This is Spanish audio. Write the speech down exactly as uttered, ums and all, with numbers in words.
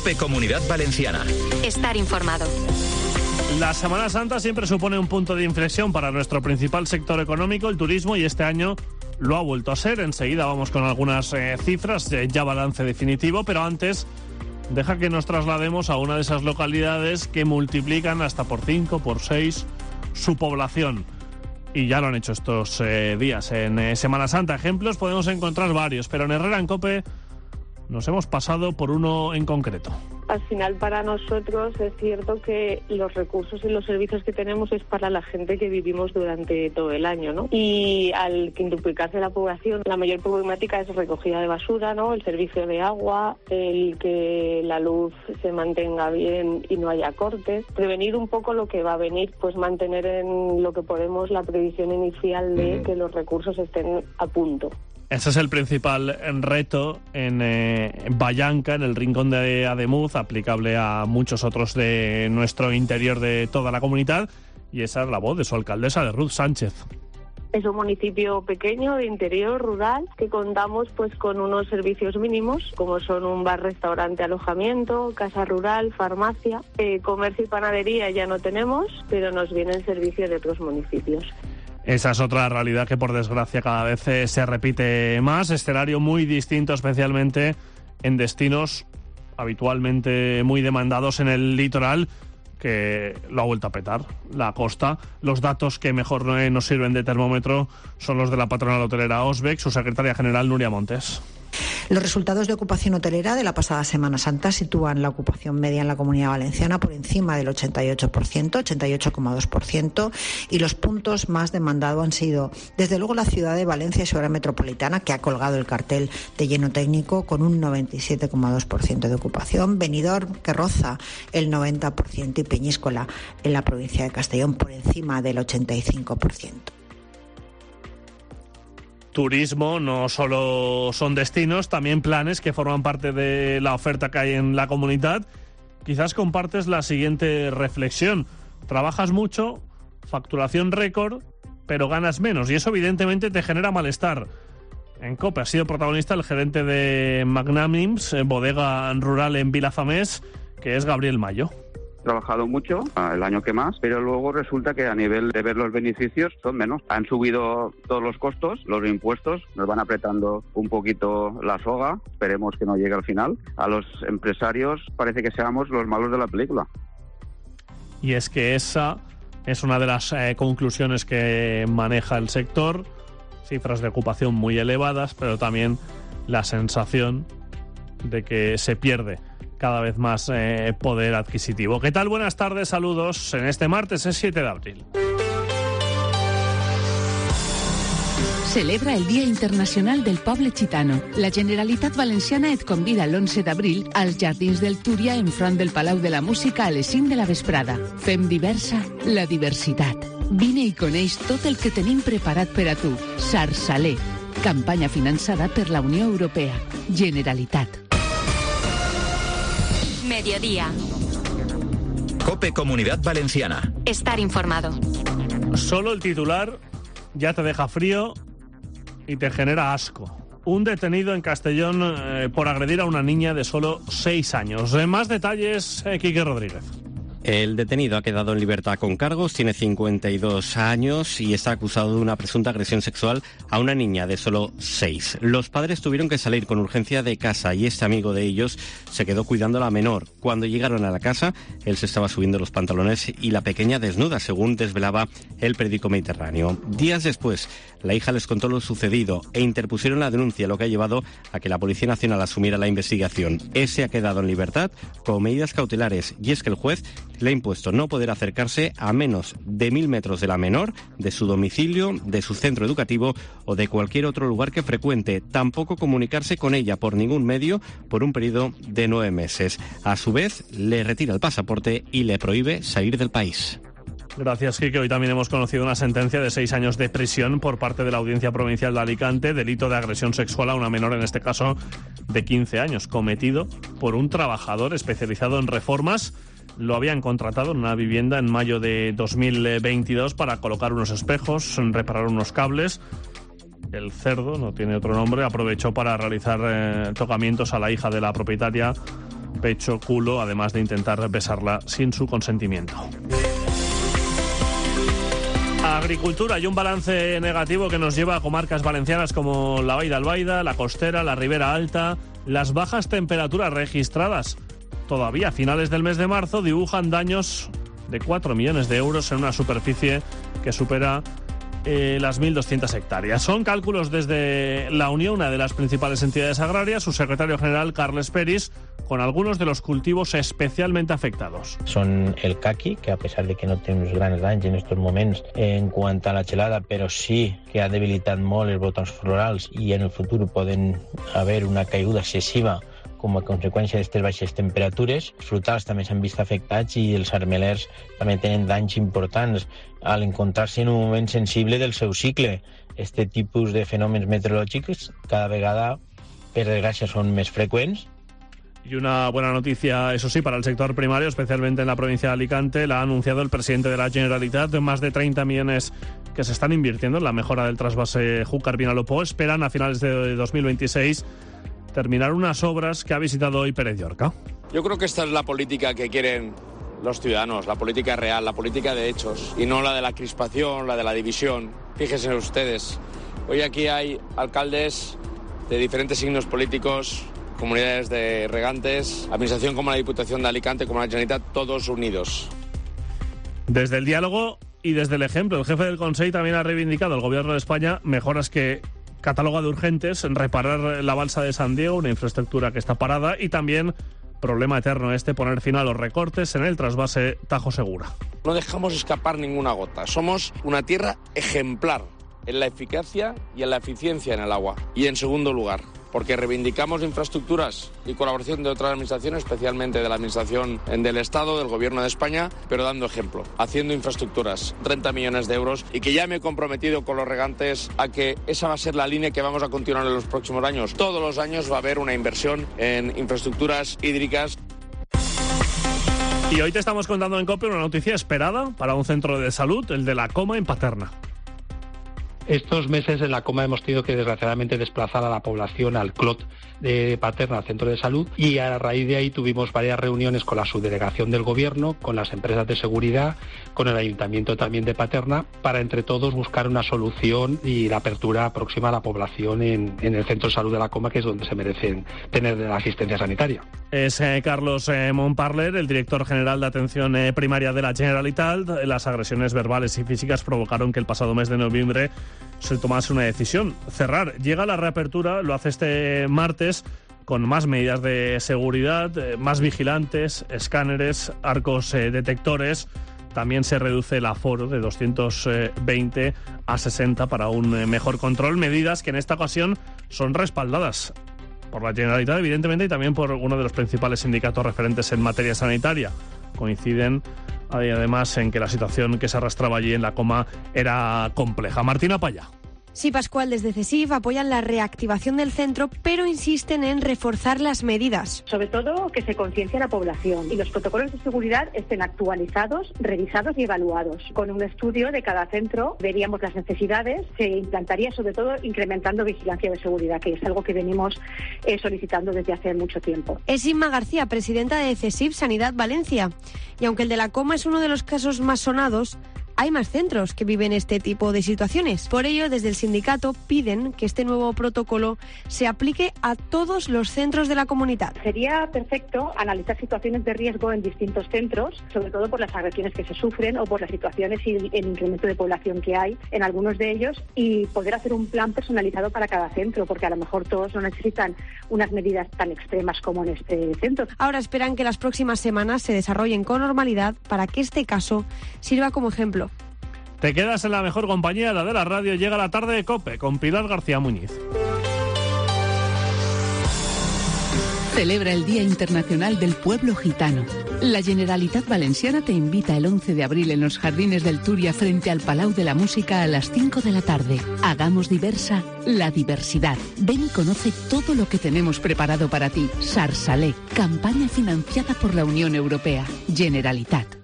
COPE Comunidad Valenciana. Estar informado. La Semana Santa siempre supone un punto de inflexión para nuestro principal sector económico, el turismo, y este año lo ha vuelto a ser. Enseguida vamos con algunas eh, cifras, eh, ya balance definitivo, pero antes deja que nos traslademos a una de esas localidades que multiplican hasta por cinco, por seis su población. Y ya lo han hecho estos eh, días. En eh, Semana Santa ejemplos podemos encontrar varios, pero en Herrera en COPE nos hemos pasado por uno en concreto. Al final, para nosotros es cierto que los recursos y los servicios que tenemos es para la gente que vivimos durante todo el año, ¿no? Y al quintuplicarse la población, la mayor problemática es recogida de basura, ¿no? El servicio de agua, el que la luz se mantenga bien y no haya cortes. Prevenir un poco lo que va a venir, pues mantener en lo que podemos la previsión inicial de que los recursos estén a punto. Ese es el principal reto en eh, Vallanca, en el rincón de Ademuz, aplicable a muchos otros de nuestro interior de toda la comunidad, y esa es la voz de su alcaldesa, de Ruth Sánchez. Es un municipio pequeño, de interior, rural, que contamos pues con unos servicios mínimos, como son un bar, restaurante, alojamiento, casa rural, farmacia, eh, comercio y panadería ya no tenemos, pero nos vienen servicios de otros municipios. Esa es otra realidad que, por desgracia, cada vez eh, se repite más. Escenario muy distinto, especialmente en destinos habitualmente muy demandados en el litoral, que lo ha vuelto a petar, la costa. Los datos que mejor eh, nos sirven de termómetro son los de la patronal hotelera Osbec, su secretaria general Nuria Montes. Los resultados de ocupación hotelera de la pasada Semana Santa sitúan la ocupación media en la Comunidad Valenciana por encima del ochenta y ocho por ciento, ochenta y ocho coma dos por ciento, y los puntos más demandados han sido, desde luego, la ciudad de Valencia y su área metropolitana, que ha colgado el cartel de lleno técnico con un noventa y siete coma dos por ciento de ocupación, Benidorm, que roza el noventa por ciento, y Peñíscola, en la provincia de Castellón, por encima del ochenta y cinco por ciento. Turismo no solo son destinos, también planes que forman parte de la oferta que hay en la comunidad. Quizás compartes la siguiente reflexión: trabajas mucho, facturación récord, pero ganas menos, y eso evidentemente te genera malestar. En COPE ha sido protagonista el gerente de Magnamims, bodega rural en Vilafamés, que es Gabriel Mayo. Trabajado mucho, el año que más, pero luego resulta que a nivel de ver los beneficios son menos. Han subido todos los costos, los impuestos, nos van apretando un poquito la soga, esperemos que no llegue al final. A los empresarios parece que seamos los malos de la película. Y es que esa es una de las eh, conclusiones que maneja el sector, cifras de ocupación muy elevadas, pero también la sensación de que se pierde cada vez más eh, poder adquisitivo. ¿Qué tal? Buenas tardes, saludos. En este martes es siete de abril. Celebra el Dia Internacional del Poble Gitano. La Generalitat Valenciana et convida l'onze d'abril als Jardins del Túria, enfront del Palau de la Música, a les cinc de la vesprada. Fem diversa la diversitat. Vine i coneix tot el que tenim preparat per a tu. Sarsaler. Campanya finançada per la Unió Europea. Generalitat. Mediodía. COPE Comunidad Valenciana. Estar informado. Solo el titular ya te deja frío y te genera asco. Un detenido en Castellón eh, por agredir a una niña de solo seis años. Eh, más detalles, eh, Quique Rodríguez. El detenido ha quedado en libertad con cargos, tiene cincuenta y dos años y está acusado de una presunta agresión sexual a una niña de solo seis. Los padres tuvieron que salir con urgencia de casa y este amigo de ellos se quedó cuidando a la menor. Cuando llegaron a la casa, él se estaba subiendo los pantalones y la pequeña desnuda, según desvelaba el periódico Mediterráneo. Días después, la hija les contó lo sucedido e interpusieron la denuncia, lo que ha llevado a que la Policía Nacional asumiera la investigación. Ese ha quedado en libertad con medidas cautelares, y es que el juez le ha impuesto no poder acercarse a menos de mil metros de la menor, de su domicilio, de su centro educativo o de cualquier otro lugar que frecuente. Tampoco comunicarse con ella por ningún medio por un periodo de nueve meses. A su vez, le retira el pasaporte y le prohíbe salir del país. Gracias, Quique. Hoy también hemos conocido una sentencia de seis años de prisión por parte de la Audiencia Provincial de Alicante, delito de agresión sexual a una menor, en este caso de quince años, cometido por un trabajador especializado en reformas. Lo habían contratado en una vivienda en mayo de dos mil veintidós para colocar unos espejos, reparar unos cables. El cerdo, no tiene otro nombre, aprovechó para realizar eh, tocamientos a la hija de la propietaria pecho, culo, además de intentar besarla sin su consentimiento. Agricultura y un balance negativo que nos lleva a comarcas valencianas como la Vall d'Albaida, la Costera, la Ribera Alta. Las bajas temperaturas registradas todavía a finales del mes de marzo dibujan daños de cuatro millones de euros en una superficie que supera eh, las mil doscientas hectáreas. Son cálculos desde la Unión, una de las principales entidades agrarias, su secretario general, Carles Peris, con algunos de los cultivos especialmente afectados. Són el caqui, que a pesar de que no té uns grans danys en estos moments en quant a la gelada, però sí que ha debilitat molt els botons florals i en el futur poden haver una caiguda excessiva com a conseqüència d'aquestes baixes temperatures. Els frutals també s'han vist afectats i els armelers també tenen danys importants al encontrar-se en un moment sensible del seu cicle. Este tipus de fenòmens meteorològics cada vegada, per desgràcia, són més freqüents. Y una buena noticia, eso sí, para el sector primario, especialmente en la provincia de Alicante. La ha anunciado el presidente de la Generalitat, de más de treinta millones que se están invirtiendo en la mejora del trasvase Júcar-Vinalopó. Esperan a finales de dos mil veintiséis terminar unas obras que ha visitado hoy Pérez Llorca. Yo creo que esta es la política que quieren los ciudadanos, la política real, la política de hechos, y no la de la crispación, la de la división. Fíjense ustedes, hoy aquí hay alcaldes de diferentes signos políticos, comunidades de regantes, administración como la Diputación de Alicante, como la Generalitat, todos unidos. Desde el diálogo y desde el ejemplo, el jefe del Consell también ha reivindicado al Gobierno de España mejoras que cataloga de urgentes, en reparar la balsa de San Diego, una infraestructura que está parada, y también, problema eterno este, poner fin a los recortes en el trasvase Tajo Segura. No dejamos escapar ninguna gota. Somos una tierra ejemplar en la eficacia y en la eficiencia en el agua. Y en segundo lugar, porque reivindicamos infraestructuras y colaboración de otras administraciones, especialmente de la Administración del Estado, del Gobierno de España, pero dando ejemplo, haciendo infraestructuras, treinta millones de euros, y que ya me he comprometido con los regantes a que esa va a ser la línea que vamos a continuar en los próximos años. Todos los años va a haber una inversión en infraestructuras hídricas. Y hoy te estamos contando en COPE una noticia esperada para un centro de salud, el de La Coma, en Paterna. Estos meses en La Coma hemos tenido que desgraciadamente desplazar a la población al C L O T de Paterna, al centro de salud, y a raíz de ahí tuvimos varias reuniones con la subdelegación del gobierno, con las empresas de seguridad, con el ayuntamiento también de Paterna, para entre todos buscar una solución y la apertura próxima a la población en, en el centro de salud de La Coma, que es donde se merecen tener la asistencia sanitaria. Es eh, Carlos eh, Montparler, el director general de atención eh, primaria de la Generalitat. Las agresiones verbales y físicas provocaron que el pasado mes de noviembre se tomase una decisión: cerrar. Llega la reapertura, lo hace este martes, con más medidas de seguridad, eh, más vigilantes, escáneres, arcos eh, detectores. También se reduce el aforo de doscientos veinte a sesenta para un eh, mejor control. Medidas que en esta ocasión son respaldadas por la Generalitat, evidentemente, y también por uno de los principales sindicatos referentes en materia sanitaria. Coinciden además en que la situación que se arrastraba allí en La Coma era compleja. Martina Paya. Sí, Pascual, desde CESIF apoyan la reactivación del centro, pero insisten en reforzar las medidas. Sobre todo que se conciencie a la población y los protocolos de seguridad estén actualizados, revisados y evaluados. Con un estudio de cada centro veríamos las necesidades, se implantaría sobre todo incrementando vigilancia de seguridad, que es algo que venimos eh, solicitando desde hace mucho tiempo. Es Inma García, presidenta de CESIF Sanidad Valencia. Y aunque el de La Coma es uno de los casos más sonados, hay más centros que viven este tipo de situaciones. Por ello, desde el sindicato piden que este nuevo protocolo se aplique a todos los centros de la comunidad. Sería perfecto analizar situaciones de riesgo en distintos centros, sobre todo por las agresiones que se sufren o por las situaciones y el incremento de población que hay en algunos de ellos, y poder hacer un plan personalizado para cada centro, porque a lo mejor todos no necesitan unas medidas tan extremas como en este centro. Ahora esperan que las próximas semanas se desarrollen con normalidad para que este caso sirva como ejemplo. Te quedas en la mejor compañía, la de la radio. Llega la tarde de COPE con Pilar García Muñiz. Celebra el Día Internacional del Pueblo Gitano. La Generalitat Valenciana te invita el once de abril en los jardines del Túria frente al Palau de la Música a las cinco de la tarde. Hagamos diversa la diversidad. Ven y conoce todo lo que tenemos preparado para ti. Sarsalé, campaña financiada por la Unión Europea. Generalitat.